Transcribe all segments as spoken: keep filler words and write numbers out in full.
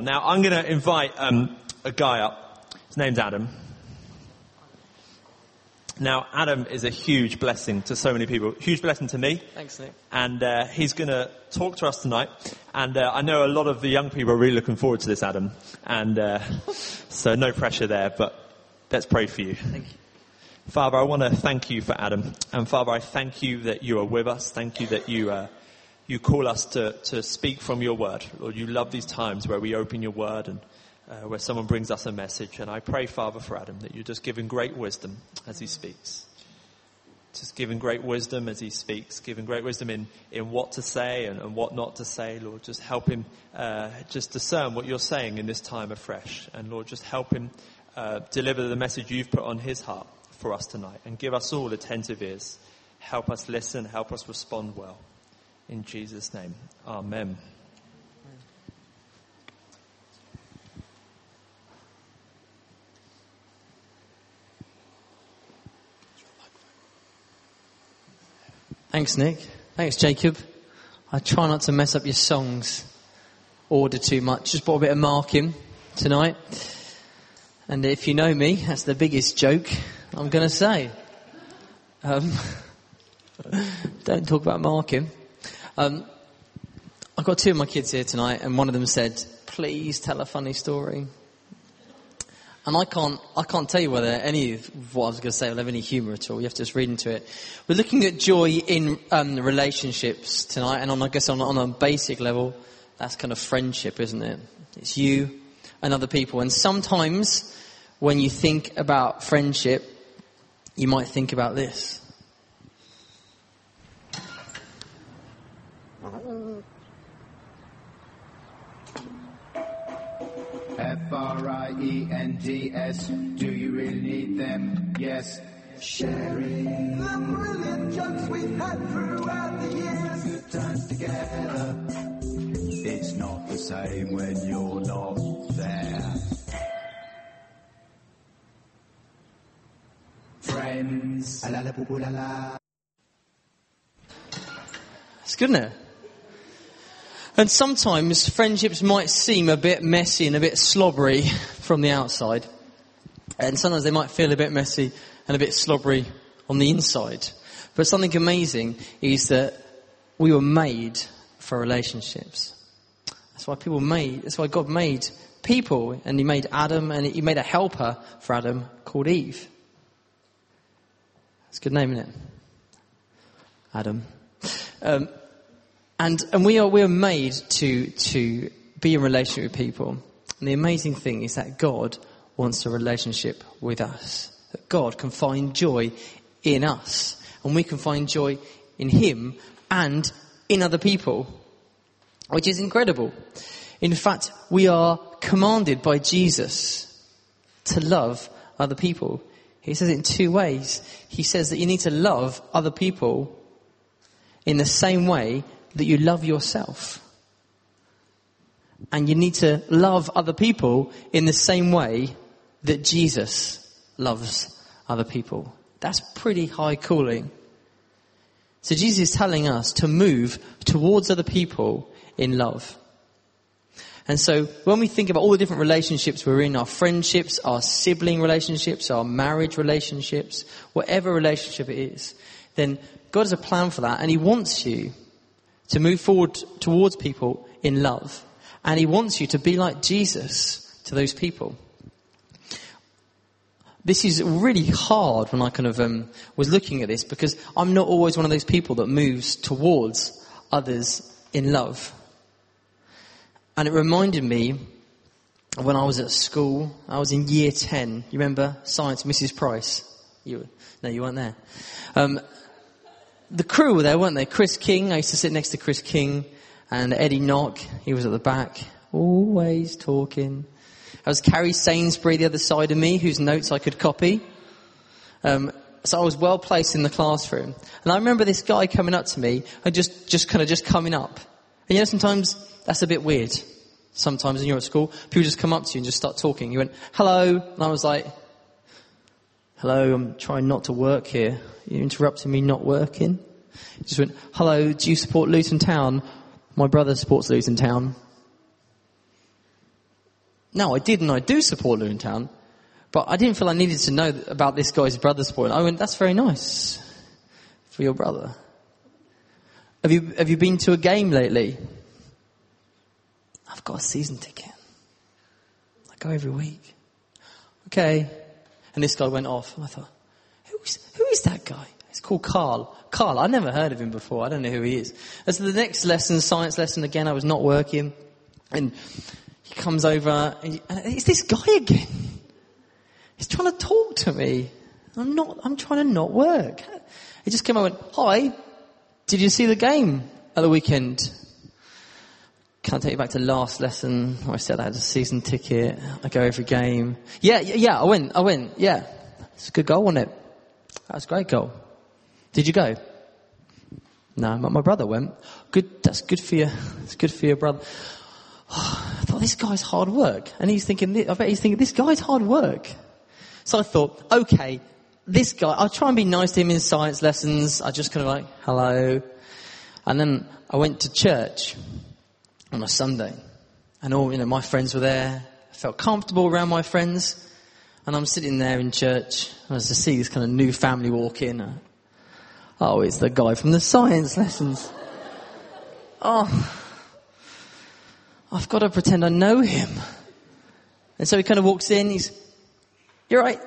Now, I'm going to invite um, a guy up. His name's Adam. Now, Adam is a huge blessing to so many people. Huge blessing to me. Thanks, Nick. And uh, he's going to talk to us tonight. And uh, I know a lot of the young people are really looking forward to this, Adam. And uh, so no pressure there, but let's pray for you. Thank you. Father, I want to thank you for Adam. And Father, I thank you that you are with us. Thank you that you uh, you call us to, to speak from your word. Lord, you love these times where we open your word and Uh, where someone brings us a message. And I pray, Father, for Adam, that you just give him great wisdom as he speaks. Just give him great wisdom as he speaks. Give him great wisdom in, in what to say and, and what not to say. Lord, just help him uh, just discern what you're saying in this time afresh. And Lord, just help him uh, deliver the message you've put on his heart for us tonight. And give us all attentive ears. Help us listen. Help us respond well. In Jesus' name, amen. Thanks, Nick. Thanks, Jacob. I try not to mess up your songs order too much. Just brought a bit of marking tonight. And if you know me, that's the biggest joke I'm going to say. Um, don't talk about marking. Um, I've got two of my kids here tonight, and one of them said, please tell a funny story. And I can't, I can't tell you whether any of what I was going to say will have any humour at all. You have to just read into it. We're looking at joy in um, relationships tonight, and on, I guess on, on a basic level, that's kind of friendship, isn't it? It's you and other people. And sometimes when you think about friendship, you might think about this. F R I E N D S, do you really need them? Yes. Sharing the brilliant jokes we've had throughout the years. Good times together. It's not the same when you're not there. Friends. La la la la la. It's good, isn't it? And sometimes friendships might seem a bit messy and a bit slobbery from the outside. And sometimes they might feel a bit messy and a bit slobbery on the inside. But something amazing is that we were made for relationships. That's why people made, that's why God made people, and he made Adam, and he made a helper for Adam called Eve. That's a good name, isn't it? Adam. Um, And and we are we are made to to be in relationship with people. And the amazing thing is that God wants a relationship with us. That God can find joy in us. And we can find joy in him and in other people. Which is incredible. In fact, we are commanded by Jesus to love other people. He says it in two ways. He says that you need to love other people in the same way that you love yourself. And you need to love other people in the same way that Jesus loves other people. That's pretty high calling. So Jesus is telling us to move towards other people in love. And so when we think about all the different relationships we're in, our friendships, our sibling relationships, our marriage relationships, whatever relationship it is, then God has a plan for that, and he wants you to move forward towards people in love. And he wants you to be like Jesus to those people. This is really hard when I kind of um, was looking at this, because I'm not always one of those people that moves towards others in love. And it reminded me of when I was at school. I was in year ten. You remember science, Missus Price? You, no, you weren't there. Um, The crew were there, weren't they? Chris King, I used to sit next to Chris King, and Eddie Knock, he was at the back, always talking. There was Carrie Sainsbury the other side of me, whose notes I could copy. Um, so I was well placed in the classroom. And I remember this guy coming up to me, and just, just kind of just coming up. And you know, sometimes that's a bit weird. Sometimes when you're at school, people just come up to you and just start talking. You went, hello, and I was like, hello, I'm trying not to work here. You're interrupting me not working. He just went, hello, do you support Luton Town? My brother supports Luton Town. No, I did, and I do support Luton Town, but I didn't feel I needed to know about this guy's brother sport. I went, that's very nice for your brother. Have you have you been to a game lately? I've got a season ticket. I go every week. Okay. And this guy went off. And I thought, who is, who is that guy? It's called Carl. Carl, I never heard of him before. I don't know who he is. And so the next lesson, science lesson, again, I was not working. And he comes over, and, he, and it's this guy again. He's trying to talk to me. I'm not, I'm trying to not work. He just came over and went, hi, did you see the game at the weekend? Can I take you back to last lesson where I said I had a season ticket, I go every game. Yeah, yeah, yeah, I went, I went, yeah. It's a good goal, wasn't it? That was a great goal. Did you go? No, my, my brother went. Good, that's good for you. It's good for your brother. Oh, I thought, this guy's hard work. And he's thinking, I bet he's thinking, this guy's hard work. So I thought, okay, this guy, I'll try and be nice to him in science lessons. I just kind of like, hello. And then I went to church on a Sunday. And all, you know, my friends were there. I felt comfortable around my friends. And I'm sitting there in church. I was to see this kind of new family walk in. Oh, it's the guy from the science lessons. Oh, I've got to pretend I know him. And so he kind of walks in. He's, you're right.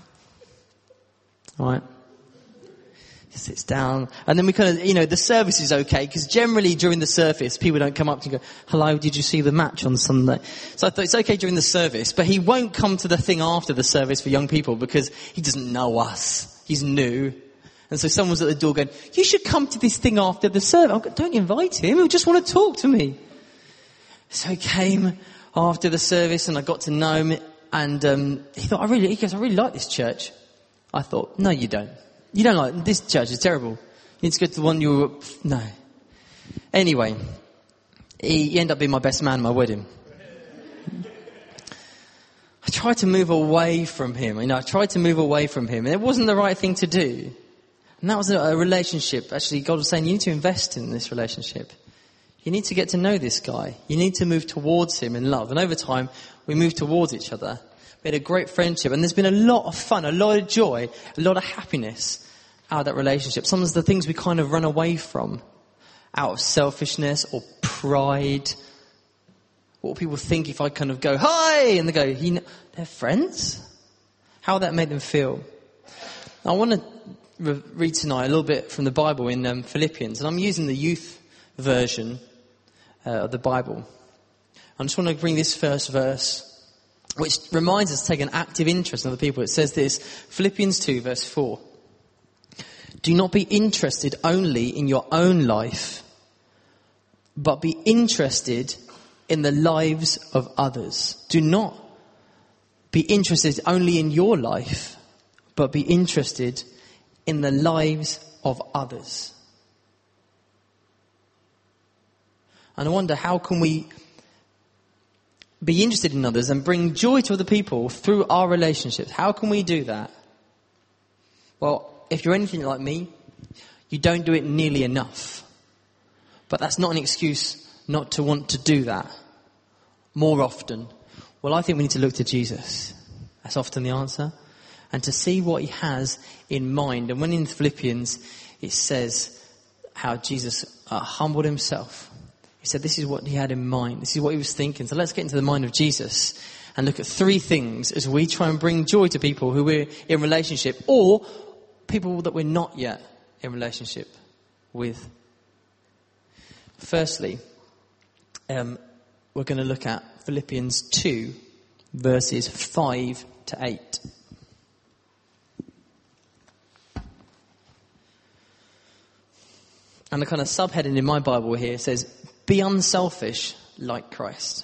All right. He sits down. And then we kind of, you know, the service is okay, because generally during the service, people don't come up to go, hello, did you see the match on Sunday? So I thought it's okay during the service, but he won't come to the thing after the service for young people because he doesn't know us. He's new. And so someone's at the door going, you should come to this thing after the service. I'm going, don't invite him. He'll just want to talk to me. So he came after the service and I got to know him, and um, he thought, I really, he goes, I really like this church. I thought, no, you don't. You don't like, this church is terrible. You need to go to the one you were, no. Anyway, he, he ended up being my best man at my wedding. I tried to move away from him. You know, I tried to move away from him, and it wasn't the right thing to do. And that was a, a relationship. Actually, God was saying, you need to invest in this relationship. You need to get to know this guy. You need to move towards him in love. And over time, we moved towards each other. We had a great friendship, and there's been a lot of fun, a lot of joy, a lot of happiness out of that relationship. Some of the things we kind of run away from out of selfishness or pride. What will people think if I kind of go, hi, and they go, he kn- they're friends? How would that make them feel? I want to re- read tonight a little bit from the Bible in um, Philippians, and I'm using the youth version uh, of the Bible. I just want to bring this first verse, which reminds us to take an active interest in other people. It says this, Philippians two verse four. Do not be interested only in your own life, but be interested in the lives of others. Do not be interested only in your life, but be interested in the lives of others. And I wonder, how can we be interested in others and bring joy to other people through our relationships? How can we do that? Well, if you're anything like me, you don't do it nearly enough. But that's not an excuse not to want to do that more often. Well, I think we need to look to Jesus. That's often the answer. And to see what he has in mind. And when in Philippians it says how Jesus uh, humbled himself. He said this is what he had in mind. This is what he was thinking. So let's get into the mind of Jesus and look at three things as we try and bring joy to people who we're in relationship, or people that we're not yet in relationship with. Firstly, um, we're going to look at Philippians two, verses five to eight. And the kind of subheading in my Bible here says, be unselfish like Christ.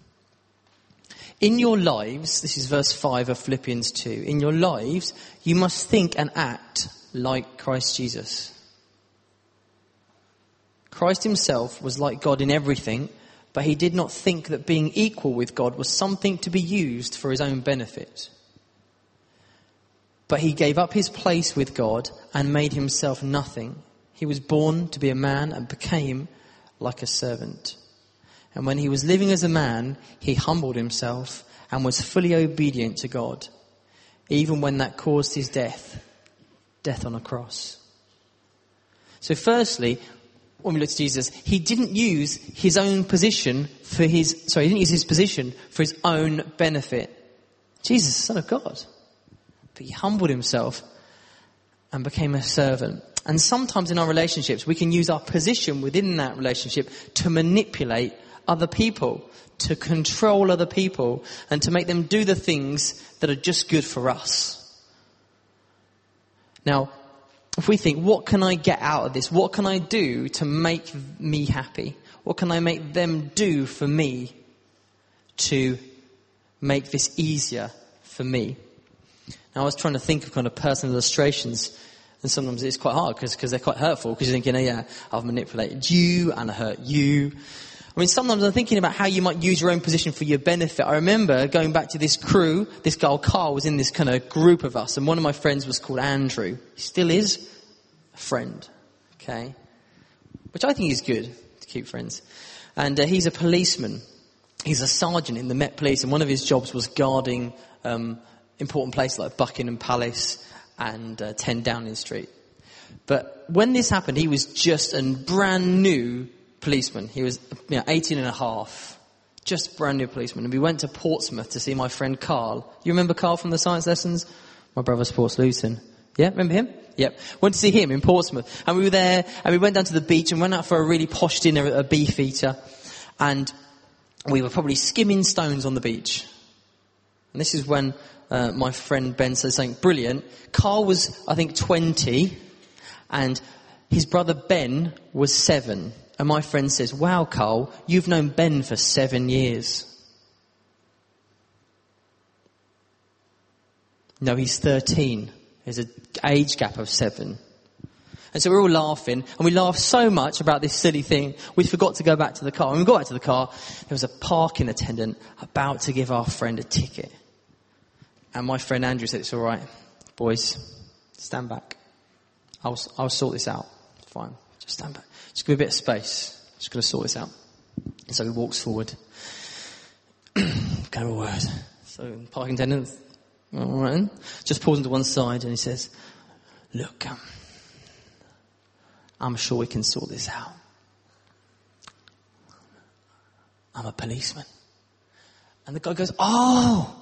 In your lives, this is verse five of Philippians two, in your lives, you must think and act like Christ Jesus. Christ himself was like God in everything, but he did not think that being equal with God was something to be used for his own benefit. But he gave up his place with God and made himself nothing. He was born to be a man and became like a servant. And when he was living as a man, he humbled himself and was fully obedient to God, even when that caused his death, death on a cross. So firstly, when we look to Jesus, he didn't use his own position for his, sorry, he didn't use his position for his own benefit. Jesus is the Son of God. But he humbled himself and became a servant. And sometimes in our relationships, we can use our position within that relationship to manipulate other people, to control other people, and to make them do the things that are just good for us. Now, if we think, what can I get out of this? What can I do to make me happy? What can I make them do for me to make this easier for me? Now, I was trying to think of kind of personal illustrations, and sometimes it's quite hard because because they're quite hurtful, because you're thinking, oh yeah, I've manipulated you and I hurt you. I mean, sometimes I'm thinking about how you might use your own position for your benefit. I remember going back to this crew, this guy Carl was in this kind of group of us, and one of my friends was called Andrew. He still is a friend, okay? Which I think is good, to keep friends. And uh, he's a policeman. He's a sergeant in the Met Police, and one of his jobs was guarding um, important places like Buckingham Palace and uh, ten Downing Street. But when this happened, he was just a brand new policeman. He was, you know, eighteen and a half. Just brand new policeman. And we went to Portsmouth to see my friend Carl. You remember Carl from the science lessons? My brother's Ports Luton. Yeah, remember him? Yep. Went to see him in Portsmouth. And we were there, and we went down to the beach and went out for a really posh dinner at a Beefeater. And we were probably skimming stones on the beach. And this is when uh, my friend Ben said something brilliant. Carl was, I think, twenty, and his brother Ben was seven. And my friend says, wow, Carl, you've known Ben for seven years. No, he's thirteen. There's an age gap of seven. And so we're all laughing, and we laughed so much about this silly thing, we forgot to go back to the car. When we got back to the car, there was a parking attendant about to give our friend a ticket. And my friend Andrew said, it's all right, boys, stand back. I'll, I'll sort this out. Fine, just stand back. Just give me a bit of space. Just going to sort this out. And so he walks forward. Go a word. So the parking attendant, all right, just pulls him to one side and he says, look, um, I'm sure we can sort this out. I'm a policeman. And the guy goes, oh,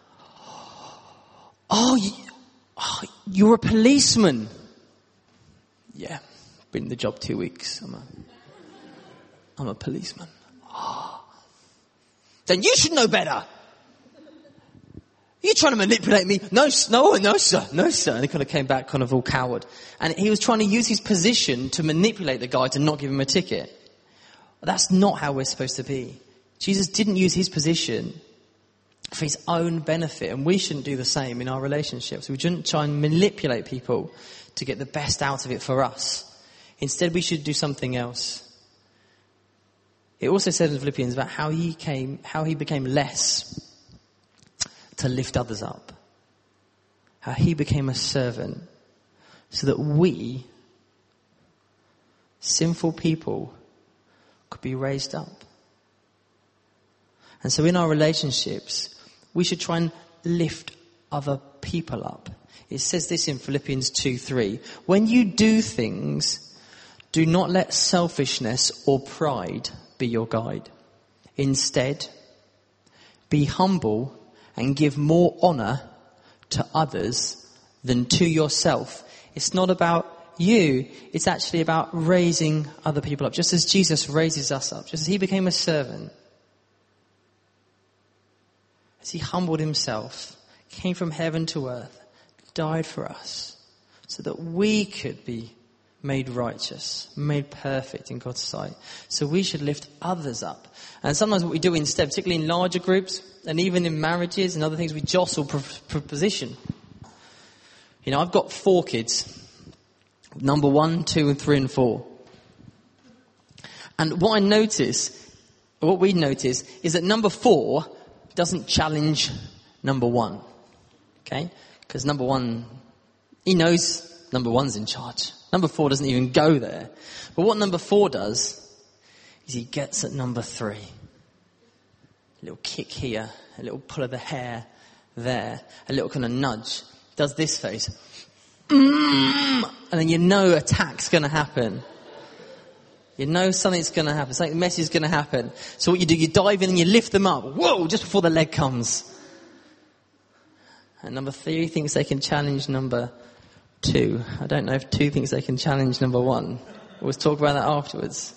oh, you, oh you're a policeman. Yeah, been in the job two weeks. I'm a, I'm a policeman. Oh. Then you should know better. You're trying to manipulate me. No, no, no, sir. No, sir. And he kind of came back kind of all coward. And he was trying to use his position to manipulate the guy to not give him a ticket. That's not how we're supposed to be. Jesus didn't use his position for his own benefit. And we shouldn't do the same in our relationships. We shouldn't try and manipulate people to get the best out of it for us. Instead, we should do something else. It also says in Philippians about how he came, how he became less to lift others up. How he became a servant so that we, sinful people, could be raised up. And so in our relationships, we should try and lift other people up. It says this in Philippians two three. When you do things, do not let selfishness or pride be your guide. Instead, be humble and give more honor to others than to yourself. It's not about you. It's actually about raising other people up. Just as Jesus raises us up. Just as he became a servant. As he humbled himself, came from heaven to earth, died for us, so that we could be made righteous, made perfect in God's sight. So we should lift others up. And sometimes what we do instead, particularly in larger groups, and even in marriages and other things, we jostle pro- pro- position. You know, I've got four kids. Number one, two, and three, and four. And what I notice, what we notice, is that number four doesn't challenge number one. Okay? Because number one, he knows number one's in charge. Number four doesn't even go there. But what number four does is he gets at number three. a little kick here, a little pull of the hair there, a little kind of nudge. Does this face. Mm, and then you know attack's going to happen. You know something's going to happen. Something messy is going to happen. So what you do, you dive in and you lift them up. Whoa, just before the leg comes. And number three thinks they can challenge number two. I don't know if two thinks they can challenge number one. We'll talk about that afterwards.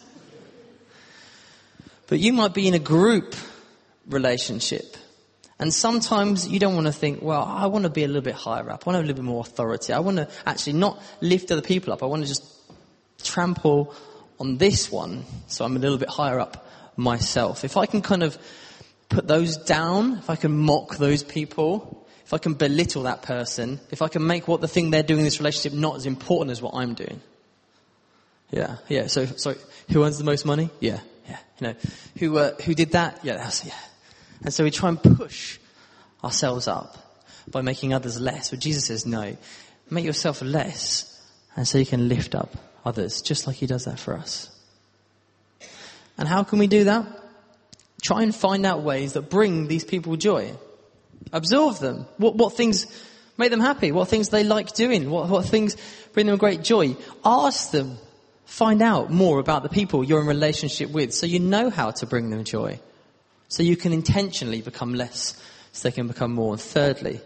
But you might be in a group relationship. And sometimes you don't want to think, well, I want to be a little bit higher up. I want to have a little bit more authority. I want to actually not lift other people up. I want to just trample on this one so I'm a little bit higher up myself. If I can kind of put those down, if I can mock those people, if I can belittle that person, if I can make what the thing they're doing in this relationship not as important as what I'm doing. Yeah, yeah. So, sorry, who earns the most money? Yeah, yeah. You know, who uh, who did that? Yeah, that's yeah. And so we try and push ourselves up by making others less. But Jesus says, no, make yourself less, and so you can lift up others, just like he does that for us. And how can we do that? Try and find out ways that bring these people joy. Absorb them. What, what things make them happy? What things they like doing? What, what things bring them great joy? Ask them. Find out more about the people you're in relationship with so you know how to bring them joy. So you can intentionally become less, so they can become more. And thirdly,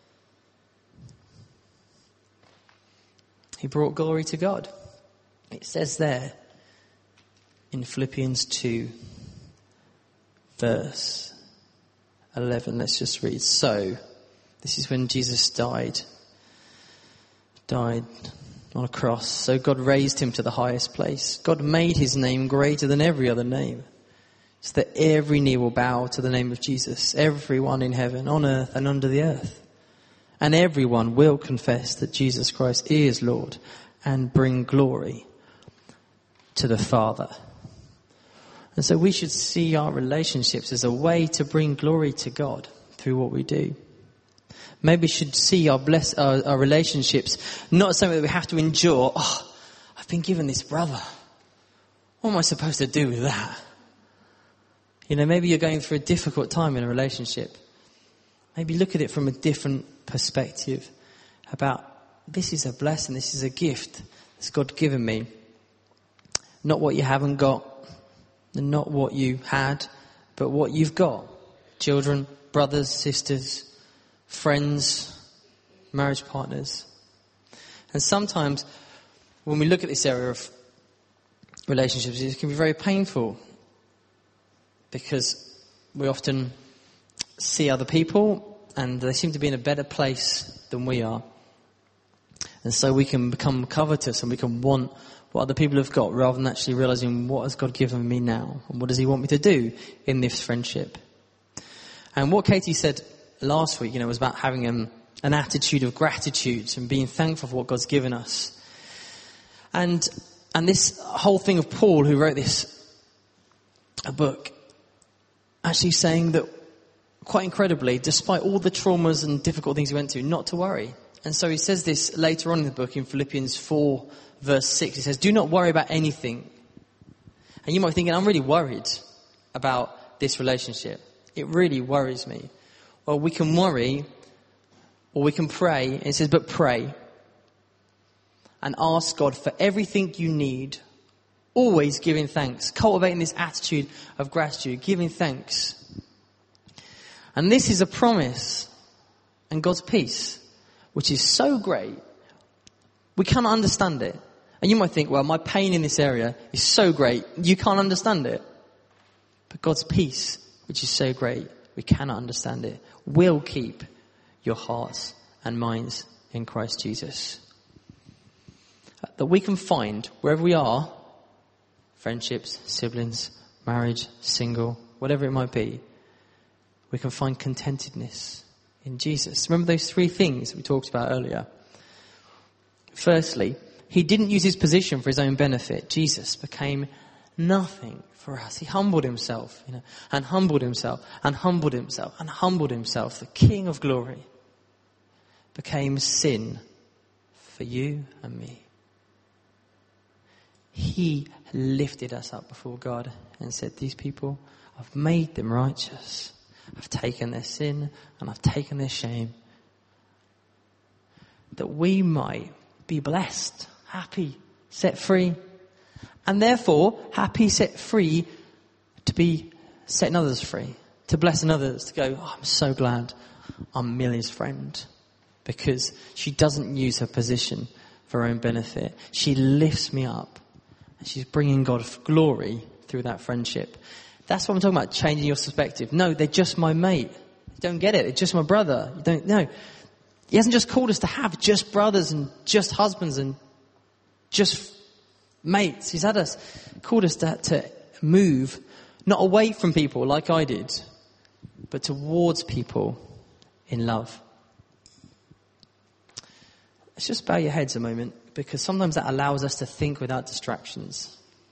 he brought glory to God. It says there in Philippians two, verse eleven. Let's just read. So, this is when Jesus died. Died on a cross. So God raised him to the highest place. God made his name greater than every other name, so that every knee will bow to the name of Jesus. Everyone in heaven, on earth, and under the earth. And everyone will confess that Jesus Christ is Lord and bring glory to the Father. And so we should see our relationships as a way to bring glory to God through what we do. Maybe we should see our bless our, our relationships not as something that we have to endure. Oh, I've been given this brother. What am I supposed to do with that? You know, maybe you're going through a difficult time in a relationship. Maybe look at it from a different perspective about this is a blessing, this is a gift that's God given me. Not what you haven't got, and not what you had, but what you've got. Children, brothers, sisters, friends, marriage partners. And sometimes when we look at this area of relationships, it can be very painful because we often see other people and they seem to be in a better place than we are. And so we can become covetous and we can want what other people have got rather than actually realizing what has God given me now and what does he want me to do in this friendship. And what Katie said last week, you know, was about having an, an attitude of gratitude and being thankful for what God's given us. And and this whole thing of Paul, who wrote this a book, actually saying that quite incredibly, despite all the traumas and difficult things he went through, not to worry. And so he says this later on in the book in Philippians four, verse six. He says, do not worry about anything. And you might be thinking, I'm really worried about this relationship. It really worries me. Well, we can worry or we can pray. And it says, but pray and ask God for everything you need, always giving thanks, cultivating this attitude of gratitude, giving thanks. And this is a promise and God's peace, which is so great, we cannot understand it. And you might think, well, my pain in this area is so great, you can't understand it. But God's peace, which is so great, we cannot understand it, will keep your hearts and minds in Christ Jesus. That we can find, wherever we are, friendships, siblings, marriage, single, whatever it might be, we can find contentedness in Jesus. Remember those three things we talked about earlier? Firstly, he didn't use his position for his own benefit. Jesus became nothing for us. He humbled himself, you know, and humbled himself, and humbled himself, and humbled himself. The King of glory became sin for you and me. He lifted us up before God and said, these people, I've made them righteous. I've taken their sin and I've taken their shame. That we might be blessed, happy, set free. And therefore, happy, set free to be setting others free. To blessing others, to go, oh, I'm so glad I'm Millie's friend. Because she doesn't use her position for her own benefit. She lifts me up. And she's bringing God glory through that friendship. That's what I'm talking about, changing your perspective. No, they're just my mate. You don't get it. They're just my brother. You don't know. He hasn't just called us to have just brothers and just husbands and just mates. He's had us, called us to, to move, not away from people like I did, but towards people in love. Let's just bow your heads a moment, because sometimes that allows us to think without distractions.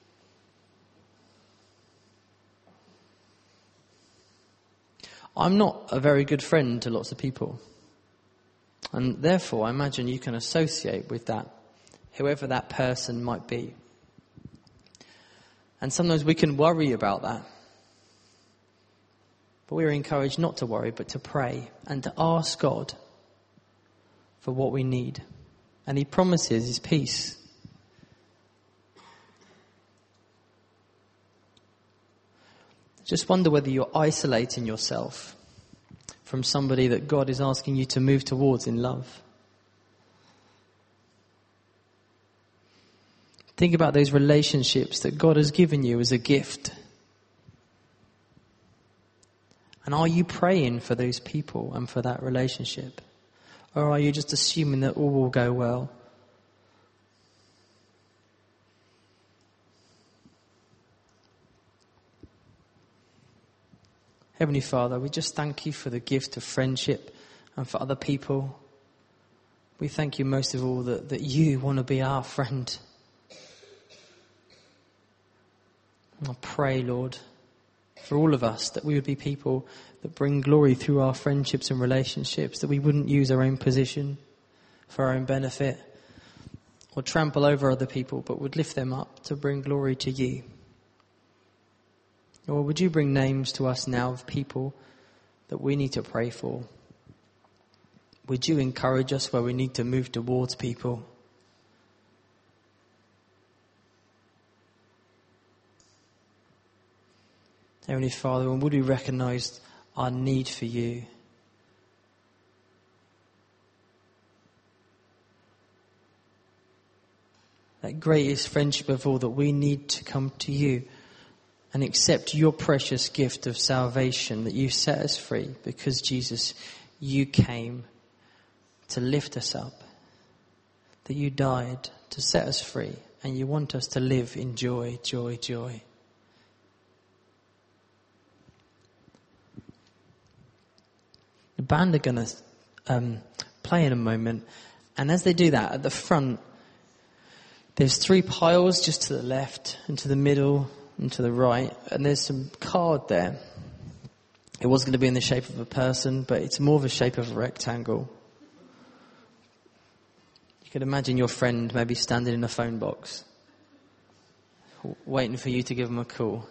I'm not a very good friend to lots of people. And therefore, I imagine you can associate with that, whoever that person might be. And sometimes we can worry about that. But we're encouraged not to worry, but to pray and to ask God for what we need. And he promises his peace. Just wonder whether you're isolating yourself from somebody that God is asking you to move towards in love. Think about those relationships that God has given you as a gift. And are you praying for those people and for that relationship? Or are you just assuming that all will go well? Heavenly Father, we just thank you for the gift of friendship and for other people. We thank you most of all that, that you want to be our friend. And I pray, Lord, for all of us, that we would be people that bring glory through our friendships and relationships, that we wouldn't use our own position for our own benefit or trample over other people, but would lift them up to bring glory to you. Lord, would you bring names to us now of people that we need to pray for? Would you encourage us where we need to move towards people? Heavenly Father, and would we recognise our need for you? That greatest friendship of all, that we need to come to you and accept your precious gift of salvation, that you set us free because, Jesus, you came to lift us up, that you died to set us free, and you want us to live in joy, joy, joy. The band are going to um, play in a moment, and as they do that, at the front, there's three piles just to the left and to the middle and to the right, and there's some card there. It was going to be in the shape of a person, but it's more of a shape of a rectangle. You could imagine your friend maybe standing in a phone box, waiting for you to give them a call.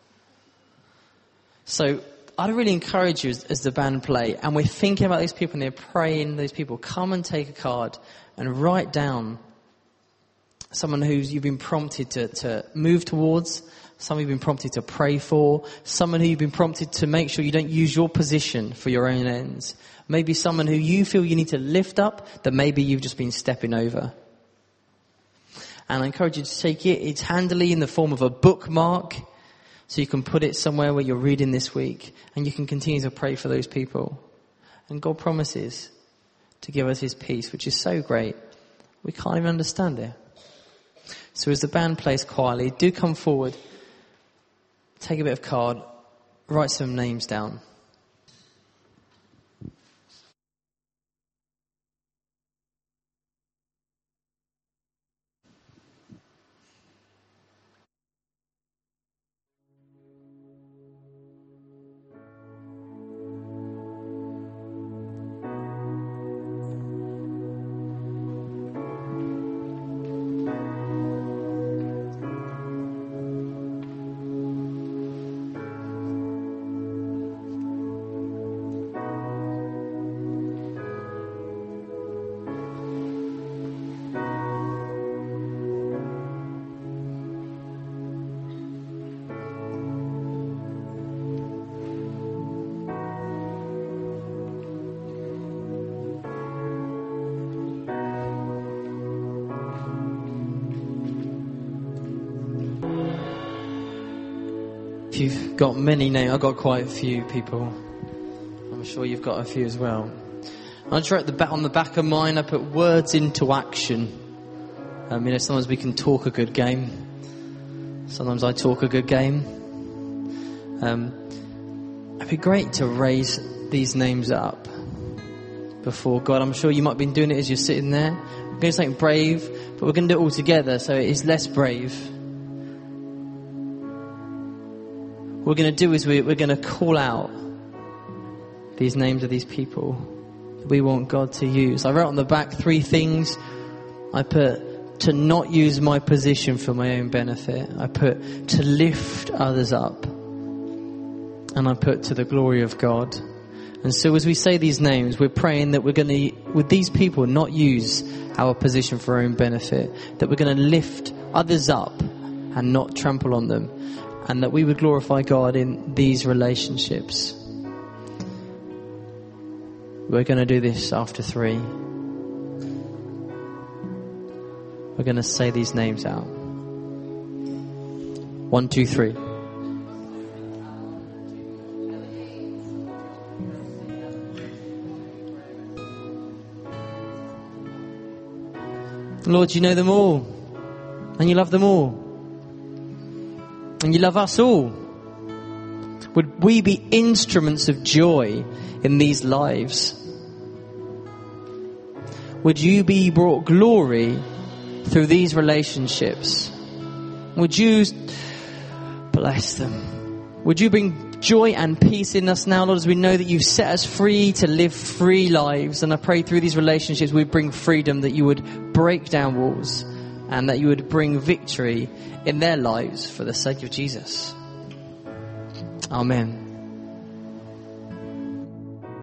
So I'd really encourage you as, as the band play, and we're thinking about these people and they're praying, those people, come and take a card and write down someone who you've been prompted to, to move towards, someone you've been prompted to pray for, someone who you've been prompted to make sure you don't use your position for your own ends. Maybe someone who you feel you need to lift up that maybe you've just been stepping over. And I encourage you to take it. It's handily in the form of a bookmark, so you can put it somewhere where you're reading this week, and you can continue to pray for those people. And God promises to give us his peace, which is so great, we can't even understand it. So as the band plays quietly, do come forward, take a bit of card, write some names down. you've got many names. I've got quite a few people. I'm sure you've got a few as well. I just wrote the back, on the back of mine, I put words into action. Um, you know, sometimes we can talk a good game. Sometimes I talk a good game. Um, it'd be great to raise these names up before God. I'm sure you might have been doing it as you're sitting there. We're going to do something brave, but we're going to do it all together, so it is less brave. What we're going to do is we, we're going to call out these names of these people that we want God to use. I wrote on the back three things. I put to not use my position for my own benefit. I put to lift others up. And I put to the glory of God. And so as we say these names, we're praying that we're going to, with these people, not use our position for our own benefit. That we're going to lift others up and not trample on them. And that we would glorify God in these relationships. We're going to do this after three. We're going to say these names out. One, two, three. Lord, you know them all. And you love them all. And you love us all. Would we be instruments of joy in these lives? Would you be brought glory through these relationships? Would you bless them? Would you bring joy and peace in us now, Lord, as we know that you've set us free to live free lives. And I pray through these relationships we bring freedom, that you would break down walls and that you would bring victory in their lives for the sake of Jesus. Amen.